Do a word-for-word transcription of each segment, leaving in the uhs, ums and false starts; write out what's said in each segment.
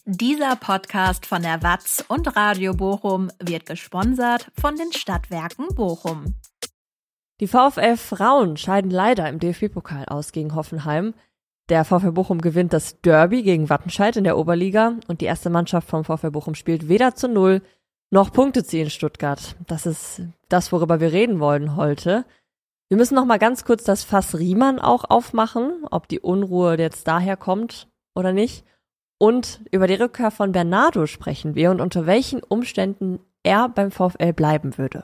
Dieser Podcast von der W A Z und Radio Bochum wird gesponsert von den Stadtwerken Bochum. Die VfL Frauen scheiden leider im D F B-Pokal aus gegen Hoffenheim. Der VfL Bochum gewinnt das Derby gegen Wattenscheid in der Oberliga und die erste Mannschaft vom VfL Bochum spielt weder zu Null noch punktet sie in Stuttgart. Das ist das, worüber wir reden wollen heute. Wir müssen noch mal ganz kurz das Fass Riemann auch aufmachen, ob die Unruhe jetzt daher kommt oder nicht. Und über die Rückkehr von Bernardo sprechen wir und unter welchen Umständen er beim VfL bleiben würde.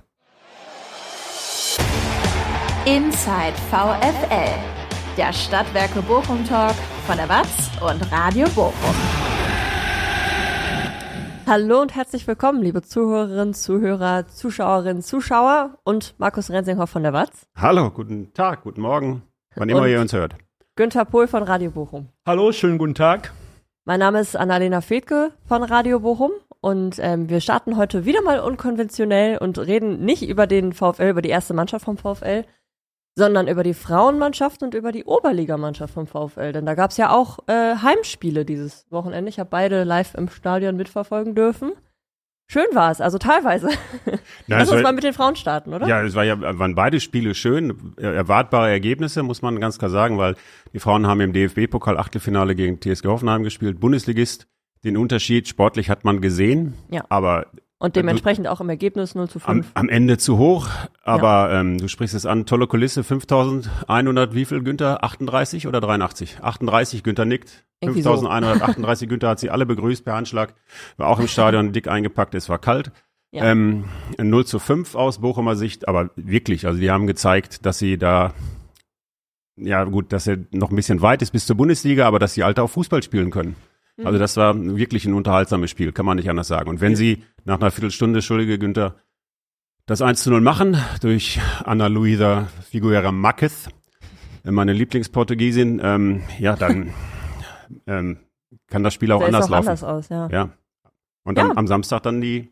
Inside VfL, der Stadtwerke Bochum Talk von der W A Z und Radio Bochum. Hallo und herzlich willkommen, liebe Zuhörerinnen, Zuhörer, Zuschauerinnen, Zuschauer und Markus Rensinghoff von der W A Z. Hallo, guten Tag, guten Morgen, wann immer ihr uns hört. Günther Pohl von Radio Bochum. Hallo, schönen guten Tag. Mein Name ist Annalena Fedke von Radio Bochum und ähm, wir starten heute wieder mal unkonventionell und reden nicht über den VfL, über die erste Mannschaft vom VfL, sondern über die Frauenmannschaft und über die Oberligamannschaft vom VfL. Denn da gab es ja auch äh, Heimspiele dieses Wochenende. Ich habe beide live im Stadion mitverfolgen dürfen. Schön war es, also teilweise. Na, Lass uns war, mal mit den Frauen starten, oder? Ja, es war ja, waren beide Spiele schön, erwartbare Ergebnisse, muss man ganz klar sagen, weil die Frauen haben im D F B-Pokal Achtelfinale gegen T S G Hoffenheim gespielt, Bundesligist. Den Unterschied sportlich hat man gesehen, ja. aber und dementsprechend auch im Ergebnis null zu fünf. Am, am Ende zu hoch, aber ja. ähm, du sprichst es an, tolle Kulisse, fünftausendeinhundert, wie viel Günther? achtunddreißig oder dreiundachtzig? achtunddreißig, Günther nickt. fünftausendeinhundertachtunddreißig, Günther hat sie alle begrüßt per Handschlag, war auch im Stadion dick eingepackt, es war kalt. Ja. Ähm, null zu fünf aus Bochumer Sicht, aber wirklich, also die haben gezeigt, dass sie da, ja gut, dass er noch ein bisschen weit ist bis zur Bundesliga, aber dass sie Alter auch Fußball spielen können. Also das war wirklich ein unterhaltsames Spiel, kann man nicht anders sagen. Und wenn sie nach einer Viertelstunde, Entschuldige Günther, das eins zu null machen durch Ana Luisa Figueira Marquez, meine Lieblingsportugiesin, ähm, ja, dann ähm, kann das Spiel auch Der anders ist auch laufen. Anders aus, ja. ja. Und ja. Am, am Samstag dann die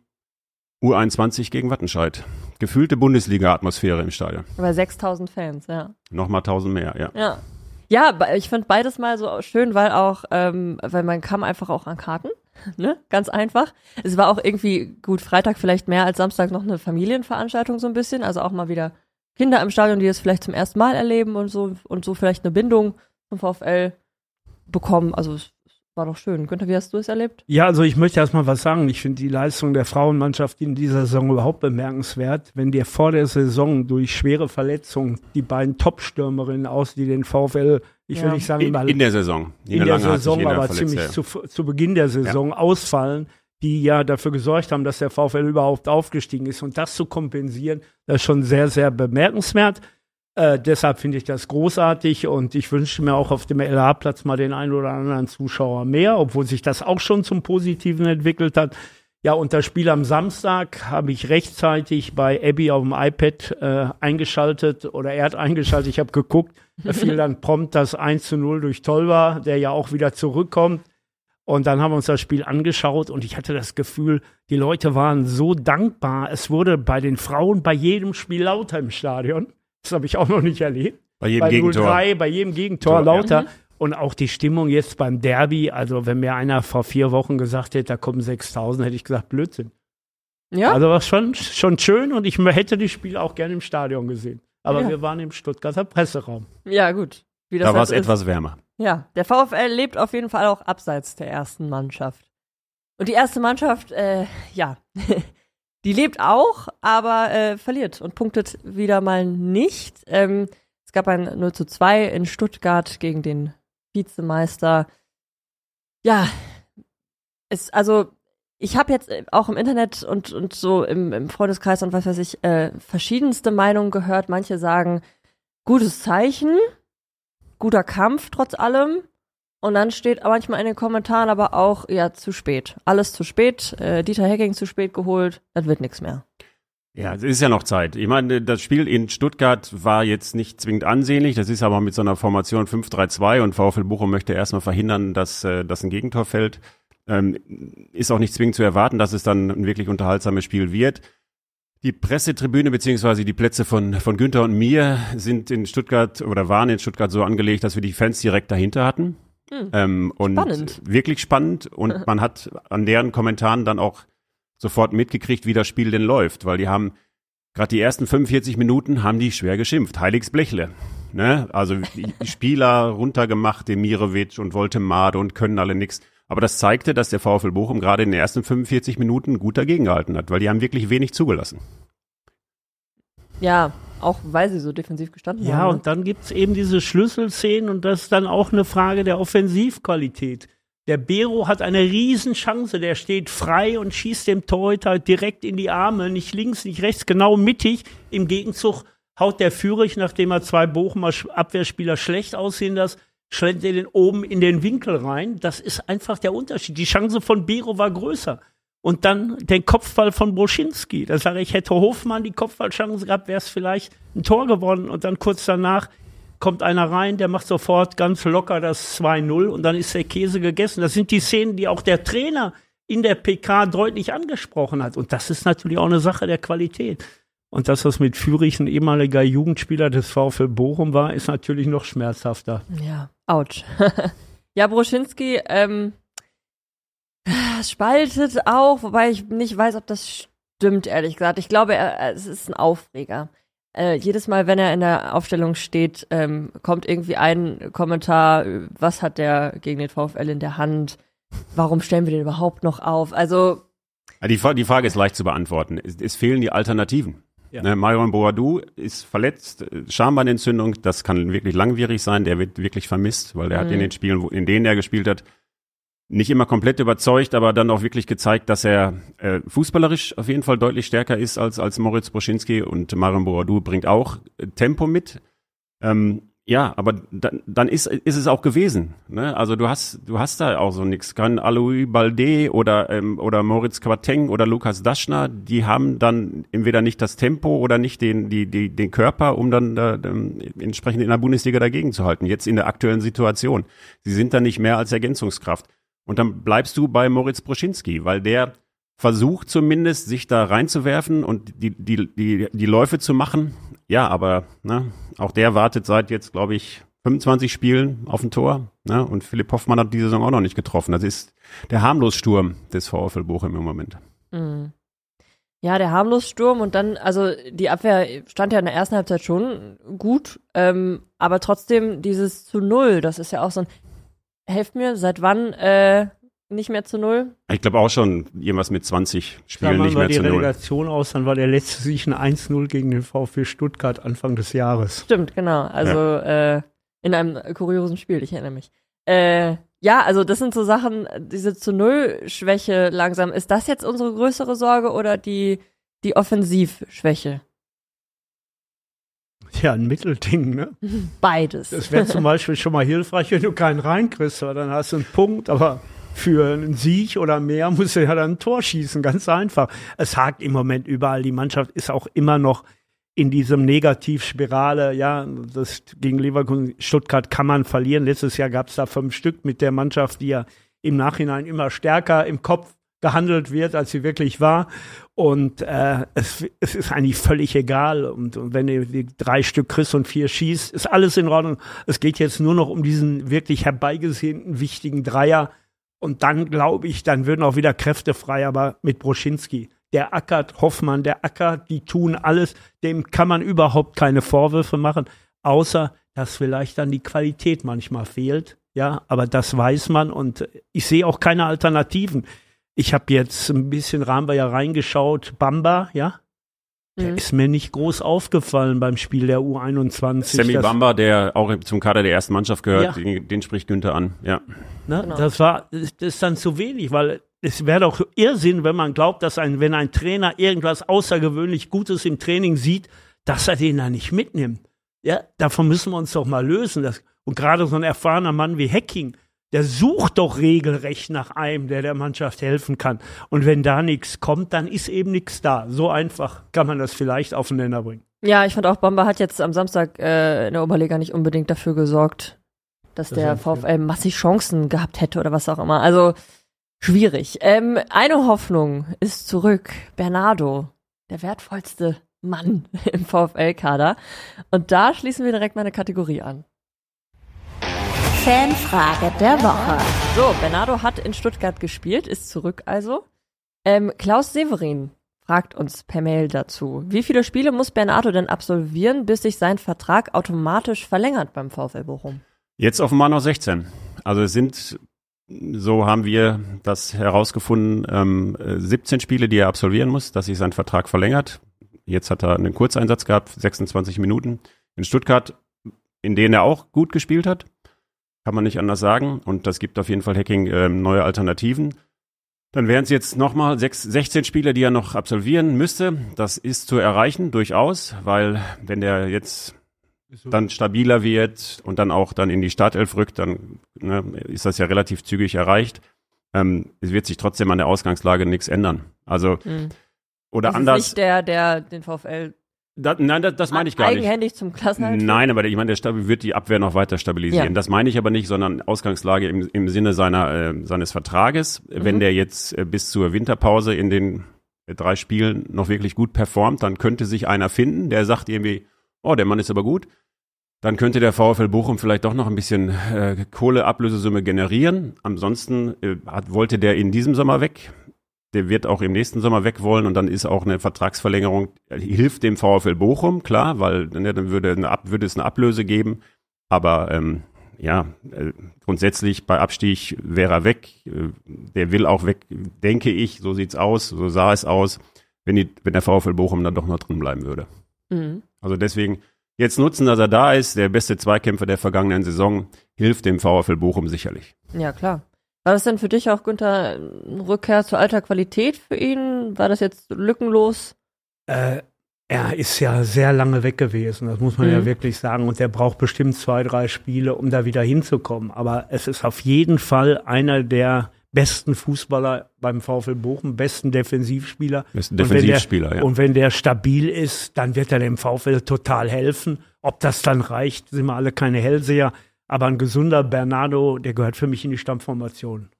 U einundzwanzig gegen Wattenscheid. Gefühlte Bundesliga-Atmosphäre im Stadion. Über sechstausend Fans, ja. Nochmal tausend mehr, ja. Ja. Ja, ich fand beides mal so schön, weil auch, ähm, weil man kam einfach auch an Karten, ne, ganz einfach. Es war auch irgendwie, gut, Freitag vielleicht mehr als Samstag noch eine Familienveranstaltung so ein bisschen, also auch mal wieder Kinder im Stadion, die es vielleicht zum ersten Mal erleben und so und so vielleicht eine Bindung zum VfL bekommen, also es war doch schön. Günther, wie hast du es erlebt? Ja, also ich möchte erst mal was sagen. Ich finde die Leistung der Frauenmannschaft in dieser Saison überhaupt bemerkenswert. Wenn dir vor der Saison durch schwere Verletzungen die beiden Top-Stürmerinnen aus, die den VfL, ich ja. will nicht sagen, in, in der Saison, in, in der Saison, aber verletzt, ziemlich ja. zu, zu Beginn der Saison ja. ausfallen, die ja dafür gesorgt haben, dass der VfL überhaupt aufgestiegen ist. Und das zu kompensieren, das ist schon sehr, sehr bemerkenswert. Äh, deshalb finde ich das großartig und ich wünsche mir auch auf dem L A-Platz mal den einen oder anderen Zuschauer mehr, obwohl sich das auch schon zum Positiven entwickelt hat. Ja, und das Spiel am Samstag habe ich rechtzeitig bei Abby auf dem iPad äh, eingeschaltet oder er hat eingeschaltet, ich habe geguckt, da fiel dann prompt das eins zu null durch Tolba, der ja auch wieder zurückkommt. Und dann haben wir uns das Spiel angeschaut und ich hatte das Gefühl, die Leute waren so dankbar. Es wurde bei den Frauen bei jedem Spiel lauter im Stadion. Das habe ich auch noch nicht erlebt. Bei jedem bei Gegentor. null drei, bei jedem Gegentor Tor, lauter. Ja. Und auch die Stimmung jetzt beim Derby, also wenn mir einer vor vier Wochen gesagt hätte, da kommen sechstausend, hätte ich gesagt, Blödsinn. Ja. Also war schon, schon schön und ich hätte das Spiel auch gerne im Stadion gesehen. Aber ja. wir waren im Stuttgarter Presseraum. Ja, gut. Wie das da war es ist. etwas wärmer. Ja, der VfL lebt auf jeden Fall auch abseits der ersten Mannschaft. Und die erste Mannschaft, äh, ja, die lebt auch, aber äh, verliert und punktet wieder mal nicht. Ähm, es gab ein null zu zwei in Stuttgart gegen den Vizemeister. Ja, es, also ich habe jetzt auch im Internet und, und so im, im Freundeskreis und was weiß ich, äh, verschiedenste Meinungen gehört. Manche sagen, gutes Zeichen, guter Kampf trotz allem. Und dann steht manchmal in den Kommentaren aber auch, ja, zu spät. Alles zu spät, äh, Dieter Hecking zu spät geholt, das wird nichts mehr. Ja, es ist ja noch Zeit. Ich meine, das Spiel in Stuttgart war jetzt nicht zwingend ansehnlich. Das ist aber mit so einer Formation fünf drei zwei und VfL Bochum möchte erstmal verhindern, dass, äh, dass ein Gegentor fällt. Ähm, ist auch nicht zwingend zu erwarten, dass es dann ein wirklich unterhaltsames Spiel wird. Die Pressetribüne beziehungsweise die Plätze von, von Günther und mir sind in Stuttgart oder waren in Stuttgart so angelegt, dass wir die Fans direkt dahinter hatten. Hm. Ähm, und spannend. Wirklich spannend. Und man hat an deren Kommentaren dann auch sofort mitgekriegt, wie das Spiel denn läuft. Weil die haben, gerade die ersten fünfundvierzig Minuten haben die schwer geschimpft. Heiligs Blechle. Ne? Also die Spieler runtergemacht, Demirovic und Woltemade und können alle nix. Aber das zeigte, dass der VfL Bochum gerade in den ersten fünfundvierzig Minuten gut dagegen gehalten hat, weil die haben wirklich wenig zugelassen. Ja, auch weil sie so defensiv gestanden ja, haben. Ja, und ne? dann gibt's eben diese Schlüsselszenen und das ist dann auch eine Frage der Offensivqualität. Der Bero hat eine Riesenchance, der steht frei und schießt dem Torhüter direkt in die Arme, nicht links, nicht rechts, genau mittig. Im Gegenzug haut der Führig, nachdem er zwei Bochumer Abwehrspieler schlecht aussehen lässt, schlägt er den oben in den Winkel rein. Das ist einfach der Unterschied. Die Chance von Bero war größer. Und dann den Kopfball von Broschinski. Da sage ich, hätte Hofmann die Kopfballchance gehabt, wäre es vielleicht ein Tor geworden. Und dann kurz danach kommt einer rein, der macht sofort ganz locker das zwei null und dann ist der Käse gegessen. Das sind die Szenen, die auch der Trainer in der P K deutlich angesprochen hat. Und das ist natürlich auch eine Sache der Qualität. Und dass das mit Führig ein ehemaliger Jugendspieler des VfL Bochum war, ist natürlich noch schmerzhafter. Ja, ouch. Ja, Broschinski, ähm, spaltet auch, wobei ich nicht weiß, ob das stimmt, ehrlich gesagt. Ich glaube, er, es ist ein Aufreger. Äh, jedes Mal, wenn er in der Aufstellung steht, ähm, kommt irgendwie ein Kommentar, was hat der gegen den VfL in der Hand? Warum stellen wir den überhaupt noch auf? Also die, die Frage ist leicht zu beantworten. Es, es fehlen die Alternativen. Ja. Ne, Myron Boadou ist verletzt, Schambeinentzündung, das kann wirklich langwierig sein, der wird wirklich vermisst, weil der mhm. hat in den Spielen, in denen er gespielt hat, nicht immer komplett überzeugt, aber dann auch wirklich gezeigt, dass er äh, fußballerisch auf jeden Fall deutlich stärker ist als als Moritz Broschinski, und Myron Boadou bringt auch äh, Tempo mit. Ähm, ja, aber dann, dann ist ist es auch gewesen. Ne? Also du hast du hast da auch so nichts. Kann Alois Balde oder ähm, oder Moritz Quateng oder Lukas Daschner, die haben dann entweder nicht das Tempo oder nicht den die die den Körper, um dann äh, entsprechend in der Bundesliga dagegen zu halten. Jetzt in der aktuellen Situation, sie sind da nicht mehr als Ergänzungskraft. Und dann bleibst du bei Moritz Broschinski, weil der versucht zumindest, sich da reinzuwerfen und die, die, die, die Läufe zu machen. Ja, aber ne, auch der wartet seit jetzt, glaube ich, fünfundzwanzig Spielen auf ein Tor. Ne? Und Philipp Hoffmann hat diese Saison auch noch nicht getroffen. Das ist der Harmlossturm des VfL Bochum im Moment. Mhm. Ja, der Harmlossturm und dann, also die Abwehr stand ja in der ersten Halbzeit schon gut, ähm, aber trotzdem dieses zu Null, das ist ja auch so ein, helft mir, seit wann äh, nicht mehr zu Null? Ich glaube auch schon irgendwas mit zwanzig Spielen ja, nicht mehr zu Null. Dann war die Relegation aus, dann war der letzte Sieg ein eins null gegen den VfB Stuttgart Anfang des Jahres. Stimmt, genau. Also ja. äh, in einem kuriosen Spiel, ich erinnere mich. Äh, ja, also das sind so Sachen, diese zu Null-Schwäche langsam. Ist das jetzt unsere größere Sorge oder die, die Offensivschwäche? Ja, ein Mittelding, ne? Beides. Das wäre zum Beispiel schon mal hilfreich, wenn du keinen reinkriegst, weil dann hast du einen Punkt, aber für einen Sieg oder mehr musst du ja dann ein Tor schießen, ganz einfach. Es hakt im Moment überall, die Mannschaft ist auch immer noch in diesem Negativspirale, ja, das gegen Leverkusen, Stuttgart kann man verlieren. Letztes Jahr gab es da fünf Stück mit der Mannschaft, die ja im Nachhinein immer stärker im Kopf gehandelt wird, als sie wirklich war. Und äh, es, es ist eigentlich völlig egal. Und, und wenn du die drei Stück kriegst und vier schießt, ist alles in Ordnung. Es geht jetzt nur noch um diesen wirklich herbeigesehnten, wichtigen Dreier. Und dann, glaube ich, dann würden auch wieder Kräfte frei, aber mit Broschinski. Der ackert, Hoffmann, der ackert, die tun alles. Dem kann man überhaupt keine Vorwürfe machen, außer dass vielleicht dann die Qualität manchmal fehlt. Ja, aber das weiß man und ich sehe auch keine Alternativen. Ich habe jetzt ein bisschen, Rahmenbar ja reingeschaut, Bamba, ja, der mhm. ist mir nicht groß aufgefallen beim Spiel der U einundzwanzig. Sammy Bamba, der auch zum Kader der ersten Mannschaft gehört, ja. den, den spricht Günther an, ja. Ne, genau. Das war, das ist dann zu wenig, weil es wäre doch Irrsinn, wenn man glaubt, dass ein, wenn ein Trainer irgendwas außergewöhnlich Gutes im Training sieht, dass er den da nicht mitnimmt. Ja, davon müssen wir uns doch mal lösen. Das, und gerade so ein erfahrener Mann wie Hecking, der sucht doch regelrecht nach einem, der der Mannschaft helfen kann. Und wenn da nichts kommt, dann ist eben nichts da. So einfach kann man das vielleicht auf den Nenner bringen. Ja, ich fand auch, Bamba hat jetzt am Samstag äh, in der Oberliga nicht unbedingt dafür gesorgt, dass das der VfL massig Chancen gehabt hätte oder was auch immer. Also schwierig. Ähm, eine Hoffnung ist zurück. Bernardo, der wertvollste Mann im VfL-Kader. Und da schließen wir direkt mal eine Kategorie an. Fanfrage der Woche. So, Bernardo hat in Stuttgart gespielt, ist zurück also. Ähm, Klaus Severin fragt uns per Mail dazu. Wie viele Spiele muss Bernardo denn absolvieren, bis sich sein Vertrag automatisch verlängert beim VfL Bochum? Jetzt offenbar noch sechzehn. Also es sind, so haben wir das herausgefunden, ähm, siebzehn Spiele, die er absolvieren muss, dass sich sein Vertrag verlängert. Jetzt hat er einen Kurzeinsatz gehabt, sechsundzwanzig Minuten in Stuttgart, in denen er auch gut gespielt hat. Kann man nicht anders sagen. Und das gibt auf jeden Fall Hacking äh, neue Alternativen. Dann wären es jetzt nochmal sechzehn Spiele, die er noch absolvieren müsste. Das ist zu erreichen, durchaus, weil wenn der jetzt dann stabiler wird und dann auch dann in die Startelf rückt, dann ne, ist das ja relativ zügig erreicht. Ähm, es wird sich trotzdem an der Ausgangslage nichts ändern. Also, mhm. oder das anders. Ist nicht der, der den VfL Da, nein, das, das meine ich gar nicht. Eigenhändig zum Klassenerhalt? Nein, aber ich meine, der Stabi wird die Abwehr noch weiter stabilisieren. Ja. Das meine ich aber nicht, sondern Ausgangslage im, im Sinne seiner, äh, seines Vertrages. Mhm. Wenn der jetzt äh, bis zur Winterpause in den äh, drei Spielen noch wirklich gut performt, dann könnte sich einer finden, der sagt irgendwie, oh, der Mann ist aber gut. Dann könnte der VfL Bochum vielleicht doch noch ein bisschen äh, Kohleablösesumme generieren. Ansonsten äh, hat, wollte der in diesem Sommer weg. Der wird auch im nächsten Sommer weg wollen und dann ist auch eine Vertragsverlängerung, hilft dem VfL Bochum, klar, weil ne, dann würde, eine Ab, würde es eine Ablöse geben. Aber ähm, ja, äh, grundsätzlich bei Abstieg wäre er weg. Äh, der will auch weg, denke ich, so sieht's aus, so sah es aus, wenn, die, wenn der VfL Bochum dann doch noch drin bleiben würde. Mhm. Also deswegen jetzt nutzen, dass er da ist, der beste Zweikämpfer der vergangenen Saison, hilft dem VfL Bochum sicherlich. Ja, klar. War das denn für dich auch, Günther, eine Rückkehr zu alter Qualität für ihn? War das jetzt lückenlos? Äh, er ist ja sehr lange weg gewesen, das muss man mhm. ja wirklich sagen. Und er braucht bestimmt zwei, drei Spiele, um da wieder hinzukommen. Aber es ist auf jeden Fall einer der besten Fußballer beim VfL Bochum, besten Defensivspieler. Besten Defensivspieler, und der, ja. Und wenn der stabil ist, dann wird er dem VfL total helfen. Ob das dann reicht, sind wir alle keine Hellseher. Aber ein gesunder Bernardo, der gehört für mich in die Stammformation.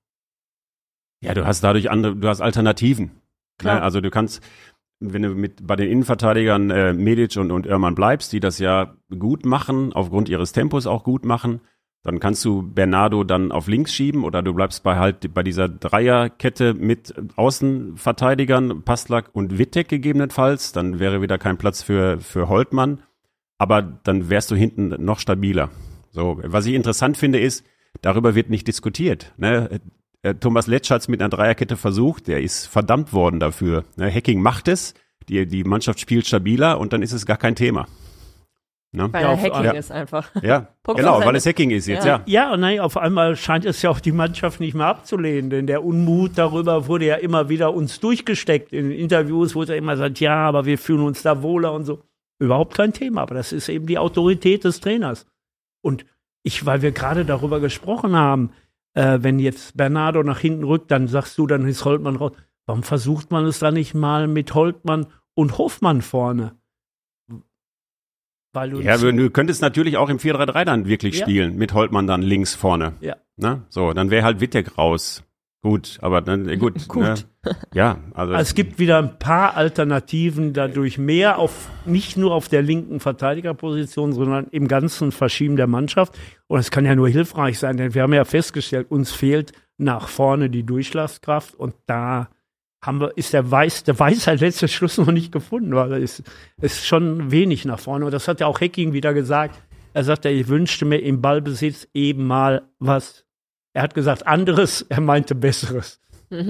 Ja, du hast dadurch andere, du hast Alternativen. Klar. Ne? Also du kannst, wenn du mit bei den Innenverteidigern äh, Medic und, und Oermann bleibst, die das ja gut machen, aufgrund ihres Tempos auch gut machen, dann kannst du Bernardo dann auf links schieben oder du bleibst bei halt bei dieser Dreierkette mit Außenverteidigern, Passlack und Wittek gegebenenfalls. Dann wäre wieder kein Platz für, für Holtmann. Aber dann wärst du hinten noch stabiler. So, was ich interessant finde, ist, darüber wird nicht diskutiert. Ne? Thomas Letsch hat es mit einer Dreierkette versucht, der ist verdammt worden dafür. Ne? Hacking macht es, die, die Mannschaft spielt stabiler und dann ist es gar kein Thema. Ne? Weil ja, Hacking ja. ist einfach. Ja, genau, weil es Hacking ist jetzt, ja. Ja, ja und nein, auf einmal scheint es ja auch die Mannschaft nicht mehr abzulehnen, denn der Unmut darüber wurde ja immer wieder uns durchgesteckt. In Interviews wurde ja immer gesagt, ja, aber wir fühlen uns da wohler und so. Überhaupt kein Thema, aber das ist eben die Autorität des Trainers. Und ich, weil wir gerade darüber gesprochen haben, äh, wenn jetzt Bernardo nach hinten rückt, dann sagst du, dann ist Holtmann raus. Warum versucht man es dann nicht mal mit Holtmann und Hofmann vorne? Weil du ja, du könntest natürlich auch im vier drei drei dann wirklich ja. spielen, mit Holtmann dann links vorne. Ja. Na, so, dann wäre halt Wittek raus. Gut, aber dann, äh, gut. gut. Ne? Ja, also. Es gibt wieder ein paar Alternativen, dadurch mehr auf, nicht nur auf der linken Verteidigerposition, sondern im ganzen Verschieben der Mannschaft. Und es kann ja nur hilfreich sein, denn wir haben ja festgestellt, uns fehlt nach vorne die Durchschlagskraft und da haben wir, ist der Weiß, der Weisheit letzte Schluss noch nicht gefunden, weil es ist schon wenig nach vorne. Und das hat ja auch Hacking wieder gesagt. Er sagte, ich wünschte mir im Ballbesitz eben mal was. Er hat gesagt anderes, er meinte besseres.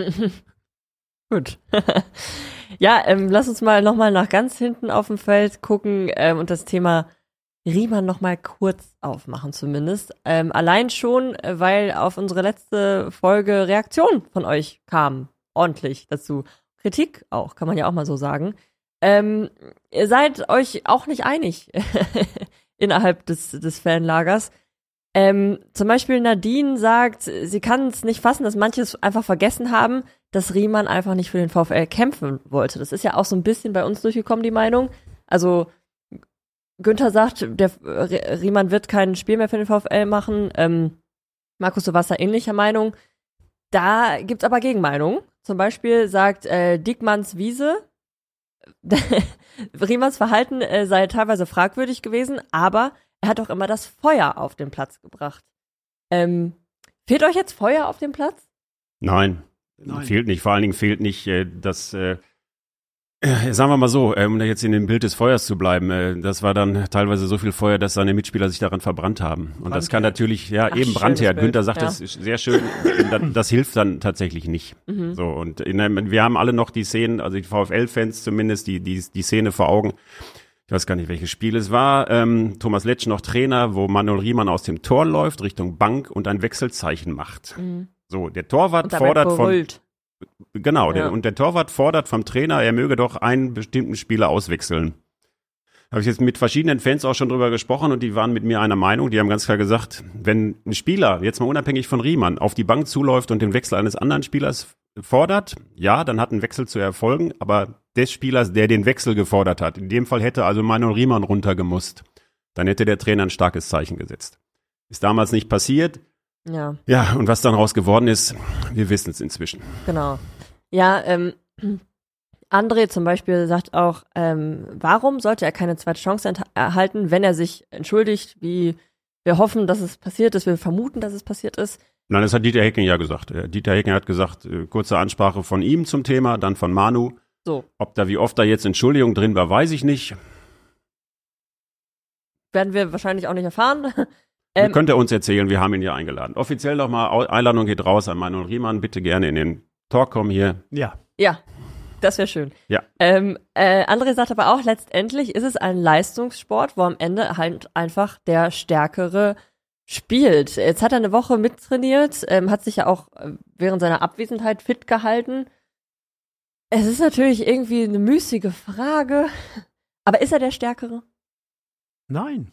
Gut. Ja, ähm, lass uns mal nochmal nach ganz hinten auf dem Feld gucken ähm, und das Thema Riemann nochmal kurz aufmachen zumindest. Ähm, allein schon, weil auf unsere letzte Folge Reaktion von euch kam. Ordentlich dazu. Kritik auch, kann man ja auch mal so sagen. Ähm, ihr seid euch auch nicht einig innerhalb des, des Fanlagers. Ähm, zum Beispiel Nadine sagt, sie kann es nicht fassen, dass manche es einfach vergessen haben, dass Riemann einfach nicht für den VfL kämpfen wollte. Das ist ja auch so ein bisschen bei uns durchgekommen, die Meinung. Also Günther sagt, der Riemann wird kein Spiel mehr für den VfL machen. Ähm, Markus, du warst da ähnlicher Meinung. Da gibt's aber Gegenmeinungen. Zum Beispiel sagt äh, Diekmanns Wiese, Riemanns Verhalten äh, sei teilweise fragwürdig gewesen, aber er hat auch immer das Feuer auf den Platz gebracht. Ähm, fehlt euch jetzt Feuer auf dem Platz? Nein, Nein. fehlt nicht. Vor allen Dingen fehlt nicht äh, das, äh, äh, sagen wir mal so, äh, um da jetzt in dem Bild des Feuers zu bleiben, äh, das war dann teilweise so viel Feuer, dass seine Mitspieler sich daran verbrannt haben. Und Brandherd. Das kann natürlich, ja, Ach, eben Brandherd. Günther sagt, ja. Das ist sehr schön, das, das hilft dann tatsächlich nicht. Mhm. So, und in, wir haben alle noch die Szenen, also die VfL-Fans zumindest, die, die, die Szene vor Augen. Ich weiß gar nicht, welches Spiel es war. Ähm, Thomas Letsch noch Trainer, wo Manuel Riemann aus dem Tor läuft, Richtung Bank und ein Wechselzeichen macht. Mhm. So, der Torwart fordert von, genau, ja. der, und der Torwart fordert vom Trainer, er möge doch einen bestimmten Spieler auswechseln. Habe ich jetzt mit verschiedenen Fans auch schon drüber gesprochen und die waren mit mir einer Meinung, die haben ganz klar gesagt, wenn ein Spieler, jetzt mal unabhängig von Riemann, auf die Bank zuläuft und den Wechsel eines anderen Spielers fordert, ja, dann hat ein Wechsel zu erfolgen, aber des Spielers, der den Wechsel gefordert hat, in dem Fall hätte also Manuel Riemann runtergemusst, dann hätte der Trainer ein starkes Zeichen gesetzt. Ist damals nicht passiert. Ja. Ja, und was dann raus geworden ist, wir wissen es inzwischen. Genau. Ja, ähm, André zum Beispiel sagt auch, ähm, warum sollte er keine zweite Chance ent- erhalten, wenn er sich entschuldigt, wie wir hoffen, dass es passiert ist, wir vermuten, dass es passiert ist. Nein, das hat Dieter Hecking ja gesagt. Dieter Hecking hat gesagt, äh, kurze Ansprache von ihm zum Thema, dann von Manu. So. Ob da, wie oft da jetzt Entschuldigung drin war, weiß ich nicht. Werden wir wahrscheinlich auch nicht erfahren. Ähm, Könnt ihr uns erzählen, wir haben ihn ja eingeladen. Offiziell nochmal, Einladung geht raus an Manuel Riemann, bitte gerne in den Talk kommen hier. Ja. Ja, das wäre schön. Ja. Ähm, äh, André sagt aber auch, letztendlich ist es ein Leistungssport, wo am Ende halt einfach der Stärkere spielt. Jetzt hat er eine Woche mittrainiert, ähm, hat sich ja auch während seiner Abwesenheit fit gehalten. Es ist natürlich irgendwie eine müßige Frage, aber ist er der Stärkere? Nein.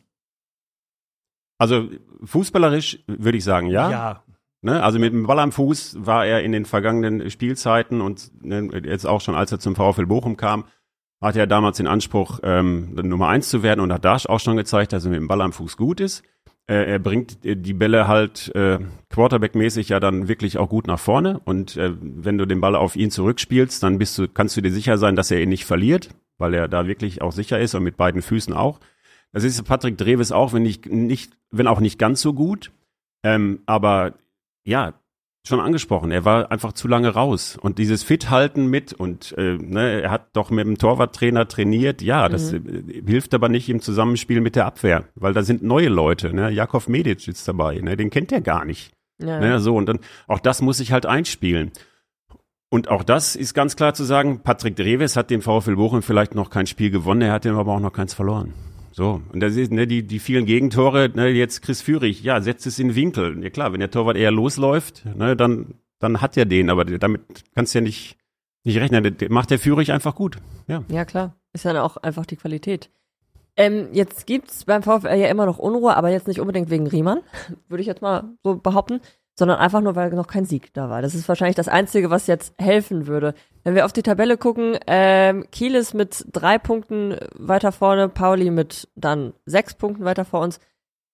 Also fußballerisch würde ich sagen, ja. Ja. Ne, also mit dem Ball am Fuß war er in den vergangenen Spielzeiten und ne, jetzt auch schon, als er zum VfL Bochum kam, hatte er damals den Anspruch, ähm, Nummer eins zu werden und hat da auch schon gezeigt, dass er mit dem Ball am Fuß gut ist. Äh, er bringt die Bälle halt äh, Quarterback-mäßig ja dann wirklich auch gut nach vorne und äh, wenn du den Ball auf ihn zurückspielst, dann bist du, kannst du dir sicher sein, dass er ihn nicht verliert, weil er da wirklich auch sicher ist und mit beiden Füßen auch. Das ist Patrick Drewes auch, wenn nicht, nicht, wenn auch nicht ganz so gut. Ähm, aber ja, schon angesprochen, er war einfach zu lange raus. Und dieses Fit-Halten mit und äh, ne, er hat doch mit dem Torwarttrainer trainiert. Ja, das mhm. äh, hilft aber nicht im Zusammenspiel mit der Abwehr, weil da sind neue Leute. Ne? Jakov Medic ist dabei, ne? Den kennt er gar nicht. Ja. Ne? So, und dann auch das muss sich halt einspielen. Und auch das ist ganz klar zu sagen, Patrick Drewes hat dem VfL Bochum vielleicht noch kein Spiel gewonnen, er hat dem aber auch noch keins verloren. So, und das ist, ne, die, die vielen Gegentore, ne, jetzt Chris Führig, ja, setzt es in den Winkel. Ja klar, wenn der Torwart eher losläuft, ne, dann, dann hat er den, aber damit kannst du ja nicht, nicht rechnen. Der macht der Führig einfach gut. Ja, ja klar, ist dann auch einfach die Qualität. Ähm, jetzt gibt's beim VfL ja immer noch Unruhe, aber jetzt nicht unbedingt wegen Riemann, würde ich jetzt mal so behaupten, sondern einfach nur, weil noch kein Sieg da war. Das ist wahrscheinlich das Einzige, was jetzt helfen würde. Wenn wir auf die Tabelle gucken, ähm, Kiel ist mit drei Punkten weiter vorne, Pauli mit dann sechs Punkten weiter vor uns.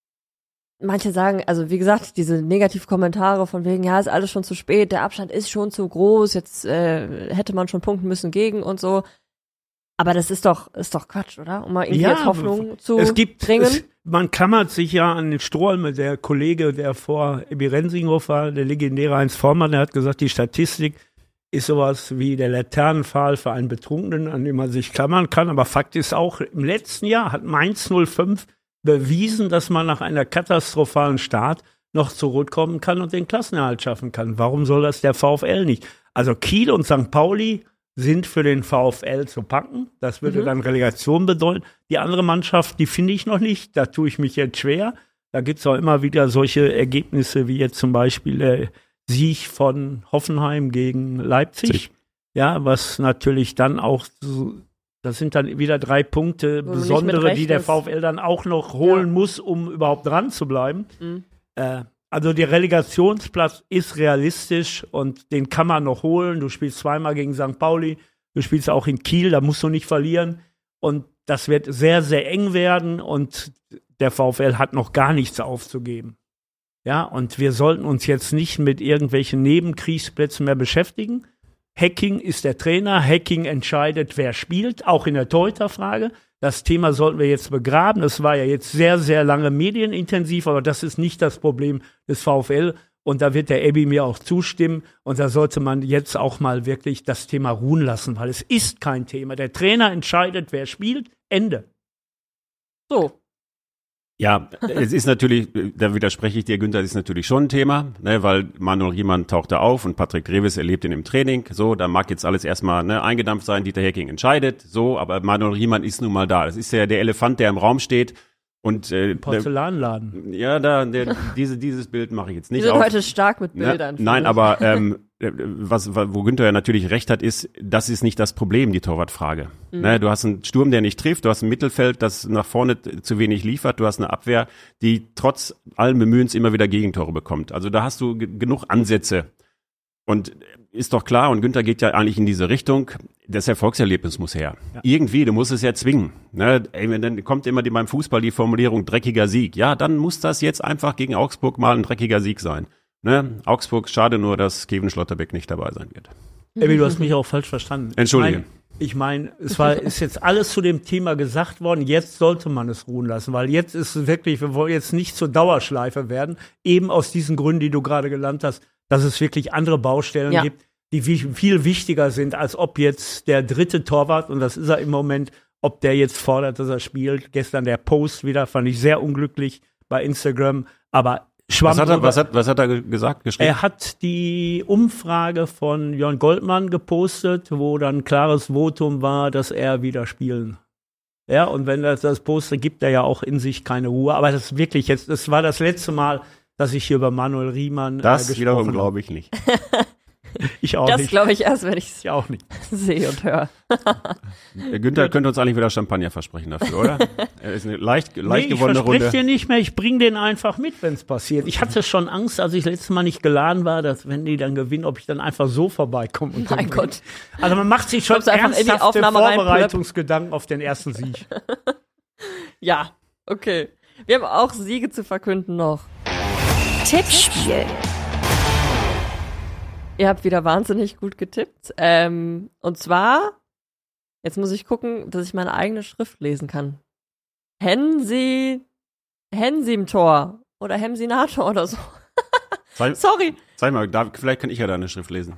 Manche sagen, also wie gesagt, diese Negativkommentare von wegen, ja, ist alles schon zu spät, der Abstand ist schon zu groß, jetzt äh, hätte man schon punkten müssen gegen und so. Aber das ist doch, ist doch Quatsch, oder? Um mal irgendwie ja, jetzt Hoffnung zu es gibt, bringen. Es, man kammert sich ja an den Strohhalm. Der Kollege, der vor Ebi Rensinghoff war, der legendäre Heinz Vormann, der hat gesagt, die Statistik ist sowas wie der Laternenpfahl für einen Betrunkenen, an dem man sich klammern kann. Aber Fakt ist auch, im letzten Jahr hat Mainz null fünf bewiesen, dass man nach einer katastrophalen Start noch zurückkommen kann und den Klassenerhalt schaffen kann. Warum soll das der VfL nicht? Also Kiel und Sankt Pauli sind für den VfL zu packen. Das würde mhm. dann Relegation bedeuten. Die andere Mannschaft, die finde ich noch nicht. Da tue ich mich jetzt schwer. Da gibt es auch immer wieder solche Ergebnisse, wie jetzt zum Beispiel der Sieg von Hoffenheim gegen Leipzig. Sich. Ja, was natürlich dann auch, so, das sind dann wieder drei Punkte, besondere, die der VfL dann auch noch holen ja. muss, um überhaupt dran zu bleiben. Mhm. Äh, Also der Relegationsplatz ist realistisch und den kann man noch holen. Du spielst zweimal gegen Sankt Pauli, du spielst auch in Kiel, da musst du nicht verlieren. Und das wird sehr, sehr eng werden und der VfL hat noch gar nichts aufzugeben. Ja, und wir sollten uns jetzt nicht mit irgendwelchen Nebenkriegsplätzen mehr beschäftigen. Hecking ist der Trainer, Hecking entscheidet, wer spielt, auch in der Torhüterfrage. Das Thema sollten wir jetzt begraben. Das war ja jetzt sehr, sehr lange medienintensiv, aber das ist nicht das Problem des VfL. Und da wird der Ebbi mir auch zustimmen. Und da sollte man jetzt auch mal wirklich das Thema ruhen lassen, weil es ist kein Thema. Der Trainer entscheidet, wer spielt. Ende. So. Ja, es ist natürlich, da widerspreche ich dir, Günther, das ist natürlich schon ein Thema, ne, weil Manuel Riemann tauchte auf und Patrick Revis erlebt ihn im Training. So, da mag jetzt alles erstmal ne, eingedampft sein, Dieter Hecking entscheidet. So, aber Manuel Riemann ist nun mal da. Das ist ja der Elefant, der im Raum steht. Und, äh, Porzellanladen. Ja, da, der, diese, dieses Bild mache ich jetzt nicht. Wir sind auf. heute stark mit Bildern. Na, nein, aber ähm, was, wo Günther ja natürlich recht hat, ist, das ist nicht das Problem, die Torwartfrage. Mhm. Ne, du hast einen Sturm, der nicht trifft, du hast ein Mittelfeld, das nach vorne zu wenig liefert, du hast eine Abwehr, die trotz allen Bemühens immer wieder Gegentore bekommt. Also da hast du g- genug Ansätze. Und ist doch klar, und Günther geht ja eigentlich in diese Richtung, das Erfolgserlebnis muss her. Ja. Irgendwie, du musst es ja zwingen. Ne? Ey, dann kommt immer die, beim Fußball die Formulierung dreckiger Sieg. Ja, dann muss das jetzt einfach gegen Augsburg mal ein dreckiger Sieg sein. Ne? Augsburg, schade nur, dass Kevin Schlotterbeck nicht dabei sein wird. Ebbi, du hast mich auch falsch verstanden. Entschuldige. Ich meine, ich mein, es war, ist jetzt alles zu dem Thema gesagt worden, jetzt sollte man es ruhen lassen, weil jetzt ist es wirklich, wir wollen jetzt nicht zur Dauerschleife werden, eben aus diesen Gründen, die du gerade genannt hast, dass es wirklich andere Baustellen ja. gibt, die wie, viel wichtiger sind, als ob jetzt der dritte Torwart, und das ist er im Moment, ob der jetzt fordert, dass er spielt. Gestern der Post wieder, fand ich sehr unglücklich bei Instagram, aber schwamm was hat er, was hat, was hat er gesagt, geschrieben? Er hat die Umfrage von Jörn Goldmann gepostet, wo dann ein klares Votum war, dass er wieder spielen. Ja, und wenn das das postet, gibt er ja auch in sich keine Ruhe. Aber das ist wirklich jetzt, das war das letzte Mal, dass ich hier über Manuel Riemann das äh, gesprochen wiederum glaube ich nicht. Ich auch das nicht. Das glaube ich erst, wenn ich es auch nicht sehe und höre. Der Günther könnte uns eigentlich wieder Champagner versprechen dafür, oder? Er ist eine leicht, leicht nee, gewonnene Runde. Ich verspreche dir nicht mehr, ich bringe den einfach mit, wenn es passiert. Ich hatte schon Angst, als ich letztes Mal nicht geladen war, dass wenn die dann gewinnen, ob ich dann einfach so vorbeikomme. Und mein Gott. Also man macht sich schon ernsthafte Vorbereitungsgedanken auf den ersten Sieg. Ja, okay. Wir haben auch Siege zu verkünden noch. Tippspiel. Ihr habt wieder wahnsinnig gut getippt. Ähm, und zwar, jetzt muss ich gucken, dass ich meine eigene Schrift lesen kann. Hensi, Hensi im Tor oder Hemsinator oder so. Zeig, Sorry. Zeig mal, da, vielleicht kann ich ja deine Schrift lesen.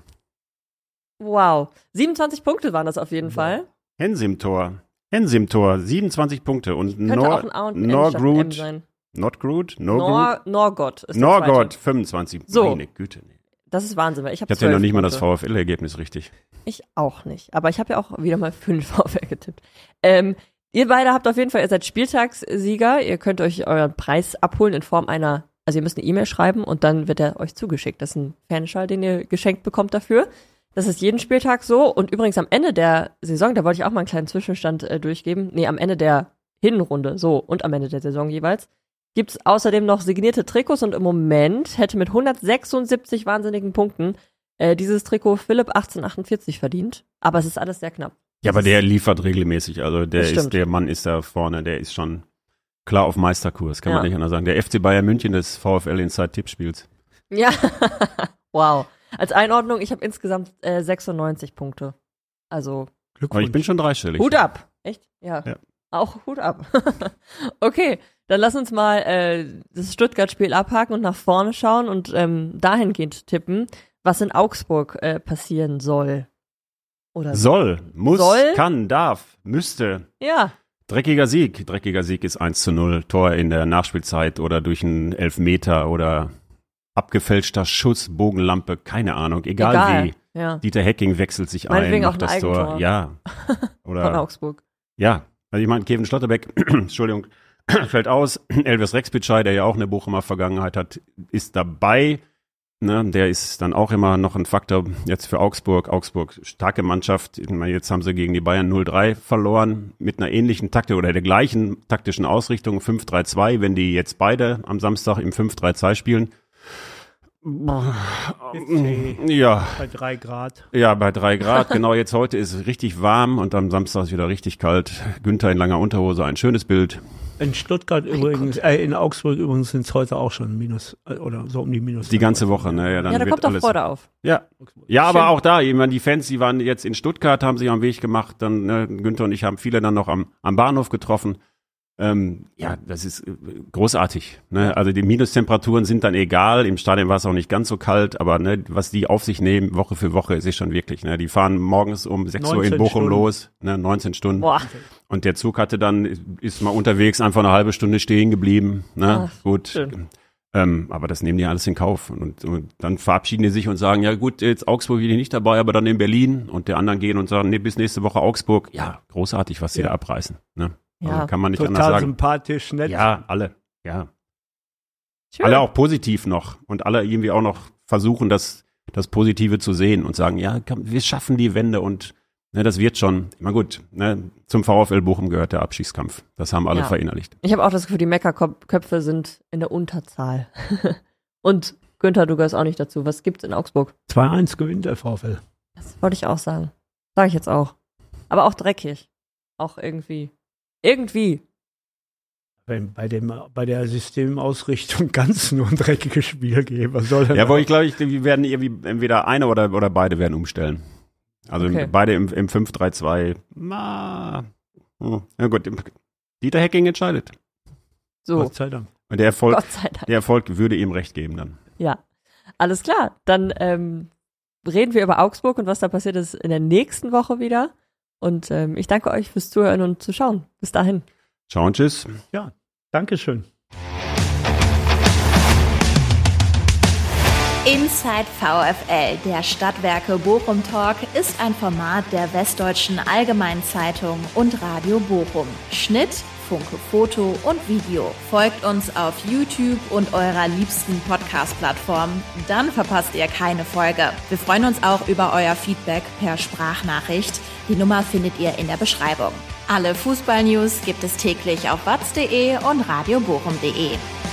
Wow. siebenundzwanzig Punkte waren das auf jeden wow. Fall. Hensim Tor. Hensim Tor, siebenundzwanzig Punkte. Und Könnte Nor, auch ein A und N Norgrut, sein. Notgrut? Nor, Norgott ist Norgott, fünfundzwanzig. So. Meine Güte. Nee. Das ist Wahnsinn, weil ich habe Ich habe ja noch nicht mal das VfL-Ergebnis richtig. Ich auch nicht. Aber ich habe ja auch wieder mal fünf VfL getippt. Ähm, ihr beide habt auf jeden Fall, ihr seid Spieltagssieger. Ihr könnt euch euren Preis abholen in Form einer, also ihr müsst eine E-Mail schreiben und dann wird er euch zugeschickt. Das ist ein Fanschal, den ihr geschenkt bekommt dafür. Das ist jeden Spieltag so. Und übrigens am Ende der Saison, da wollte ich auch mal einen kleinen Zwischenstand äh, durchgeben. Nee, am Ende der Hinrunde, so, und am Ende der Saison jeweils, gibt es außerdem noch signierte Trikots und im Moment hätte mit hundertsechsundsiebzig wahnsinnigen Punkten äh, dieses Trikot Philipp achtzehnhundertachtundvierzig verdient. Aber es ist alles sehr knapp. Ja, aber der liefert regelmäßig. Also der ist, der Mann ist da vorne, der ist schon klar auf Meisterkurs, kann ja. man nicht anders sagen. Der F C Bayern München des VfL Inside-Tippspiels. Ja, wow. Als Einordnung, ich habe insgesamt äh, sechsundneunzig Punkte. Also Glückwunsch. Aber ich bin schon dreistellig. Hut ab. Echt? Ja. ja. Auch Hut ab. Okay, dann lass uns mal äh, das Stuttgart-Spiel abhaken und nach vorne schauen und ähm, dahingehend tippen, was in Augsburg äh, passieren soll. Oder soll, muss, soll? kann, darf, müsste. Ja. Dreckiger Sieg. Dreckiger Sieg ist eins zu null. Tor in der Nachspielzeit oder durch einen Elfmeter oder abgefälschter Schuss, Bogenlampe, keine Ahnung, egal, egal. wie. Ja. Dieter Hecking wechselt sich Meinetwegen ein, macht das Eigentor. Tor. Ja. Oder, von Augsburg. Ja, also ich meine, Kevin Schlotterbeck, Entschuldigung, fällt aus. Elvis Rexbitschei, der ja auch eine Bochumer Vergangenheit hat, ist dabei. Ne, der ist dann auch immer noch ein Faktor jetzt für Augsburg. Augsburg, starke Mannschaft. Jetzt haben sie gegen die Bayern null drei verloren mit einer ähnlichen Taktik oder der gleichen taktischen Ausrichtung, fünf drei zwei, wenn die jetzt beide am Samstag im fünf drei zwei spielen. Ja. Bei drei Grad. Ja, bei drei Grad. Genau, jetzt heute ist es richtig warm und am Samstag ist wieder richtig kalt. Günther in langer Unterhose, ein schönes Bild. In Stuttgart mein übrigens, äh, in Augsburg übrigens sind es heute auch schon minus, oder so um die minus. Die ganze Woche, ne? Ja, dann ja da wird kommt doch alles Freude auf. Ja, ja, aber auch da, ich meine, die Fans, die waren jetzt in Stuttgart, haben sich am Weg gemacht, dann, ne, Günther und ich haben viele dann noch am, am Bahnhof getroffen. Ähm, ja, das ist großartig. Ne? Also die Minustemperaturen sind dann egal. Im Stadion war es auch nicht ganz so kalt, aber ne, was die auf sich nehmen, Woche für Woche, ist es schon wirklich. Ne? Die fahren morgens um sechs Uhr in Bochum Stunden. los, ne? neunzehn Stunden. Boah. Und der Zug hatte dann, ist mal unterwegs einfach eine halbe Stunde stehen geblieben. Ne? Ach, gut. Ähm, aber das nehmen die alles in Kauf. Und, und dann verabschieden die sich und sagen, ja gut, jetzt Augsburg bin ich nicht dabei, aber dann in Berlin. Und der anderen gehen und sagen, nee, bis nächste Woche Augsburg. Ja, großartig, was sie ja. da abreißen. Ne? Ja, also kann man nicht total anders sagen. Sympathisch, nett. Ja, alle, ja. Schön. Alle auch positiv noch und alle irgendwie auch noch versuchen, das, das Positive zu sehen und sagen, ja, komm, wir schaffen die Wende und ne, das wird schon. Na gut, ne, zum VfL Bochum gehört der Abstiegskampf. Das haben alle ja. verinnerlicht. Ich habe auch das Gefühl, die Meckerköpfe sind in der Unterzahl. Und Günther, du gehörst auch nicht dazu. Was gibt's in Augsburg? zwei eins gewinnt der VfL. Das wollte ich auch sagen. Sage ich jetzt auch. Aber auch dreckig. Auch irgendwie. Irgendwie. Wenn bei dem bei der Systemausrichtung ganz nur ein dreckiges Spiel geben, was soll denn? Ja, aber ich glaube, ich, wir werden irgendwie entweder eine oder, oder beide werden umstellen. Also okay. beide im, im fünf drei zwei. Na, ja gut, Dieter Hecking entscheidet. So. Gott sei Dank. Und der Erfolg, Gott sei Dank. der Erfolg würde ihm recht geben dann. Ja, alles klar. Dann ähm, reden wir über Augsburg und was da passiert ist in der nächsten Woche wieder. Und ähm, ich danke euch fürs Zuhören und Zuschauen. Bis dahin. Ciao und tschüss. Ja, danke schön. Inside VfL, der Stadtwerke Bochum Talk, ist ein Format der Westdeutschen Allgemeinen Zeitung und Radio Bochum. Schnitt, Funke Foto und Video. Folgt uns auf YouTube und eurer liebsten Podcast-Plattform. Dann verpasst ihr keine Folge. Wir freuen uns auch über euer Feedback per Sprachnachricht. Die Nummer findet ihr in der Beschreibung. Alle Fußball-News gibt es täglich auf watz punkt de und radiobochum punkt de.